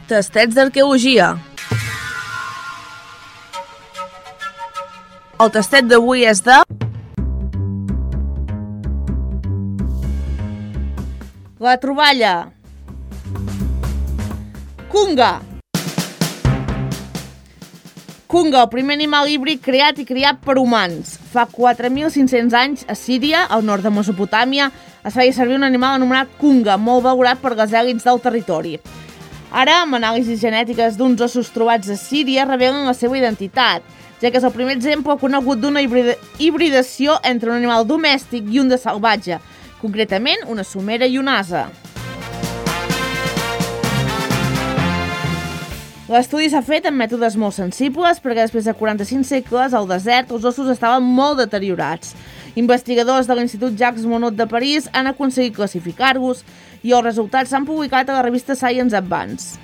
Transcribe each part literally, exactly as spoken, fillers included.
Tastets d'arqueologia. El tastet d'avui és de... La troballa. Kunga. Kunga, el primer animal híbrid creat i criat per humans. Fa quatre mil cinc-cents anys, a Síria, al nord de Mesopotàmia, es feia servir un animal anomenat kunga, molt valorat per les èlits del territori. Ara, amb anàlisis genètiques d'uns ossos trobats a Síria, revelen la seva identitat, ja que és el primer exemple conegut d'una hibridació entre un animal domèstic i un de salvatge, concretament una somera i un ase. L'estudi s'ha fet amb mètodes molt sensibles perquè després de quaranta-cinc segles al desert els ossos estaven molt deteriorats. Investigadors de l'Institut Jacques Monod de París han aconseguit classificar-los i els resultats s'han publicat a la revista Science Advance.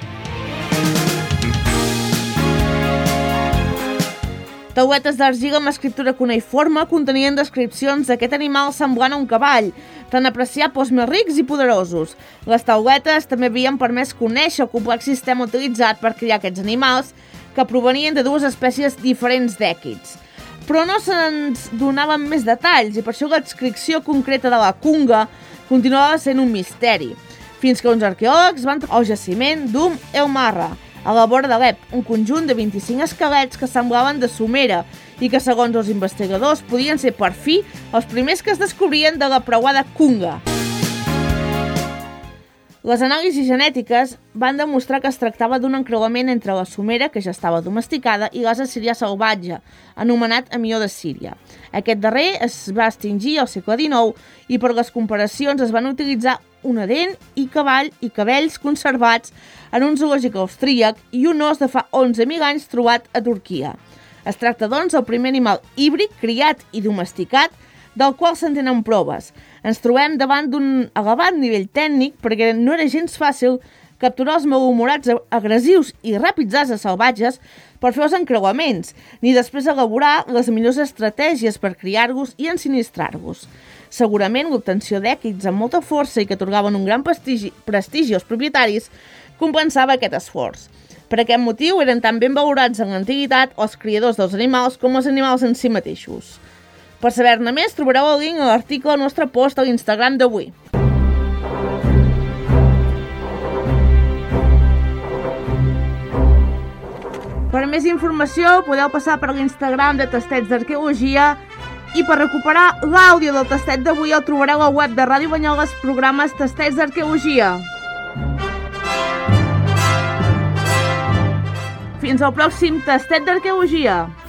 Tauletes d'argila amb escriptura cuneïforme contenien descripcions d'aquest animal semblant a un cavall, tan apreciat pels més rics i poderosos. Les tauletes també havien permès conèixer el complex sistema utilitzat per criar aquests animals, que provenien de dues espècies diferents d'èquids. Però no se'ns donaven més detalls i per això l'adscripció concreta de la kunga continuava sent un misteri, fins que uns arqueòlegs van trobar el jaciment d'Umm el-Marra, a la vora de l'Ep, un conjunt de vint-i-cinc esquelets que semblaven de somera i que, segons els investigadors, podien ser per fi els primers que es descobrien de la preuada kunga. Les anàlisis genètiques van demostrar que es tractava d'un encreuament entre la somera, que ja estava domesticada, i l'ase sirià salvatge, anomenat emió de Síria. Aquest darrer es va extingir al segle dinou i per les comparacions es van utilitzar una dent i cavall i cabells conservats en un zoològic austríac i un os de fa onze mil anys trobat a Turquia. Es tracta, doncs, del primer animal híbrid criat i domesticat del qual se'n tenen proves. Ens trobem davant d'un elevat nivell tècnic perquè no era gens fàcil capturar els malhumorats agressius i ràpids ases salvatges per fer els encreuaments, ni després elaborar les millors estratègies per criar-los i ensinistrar-los. Segurament l'obtenció d'èquids amb molta força i que atorgaven un gran prestigi, prestigi als propietaris compensava aquest esforç. Per aquest motiu eren tan ben valorats en l'antiguitat els criadors dels animals com els animals en si mateixos. Per saber-ne més, trobareu el link a l'article al nostre post a l'Instagram d'avui. Per més informació, podeu passar per l'Instagram de Tastets d'Arqueologia i per recuperar l'àudio del tastet d'avui el trobareu a la web de Ràdio Banyoles, programes Tastets d'Arqueologia. Fins al pròxim Tastet d'Arqueologia.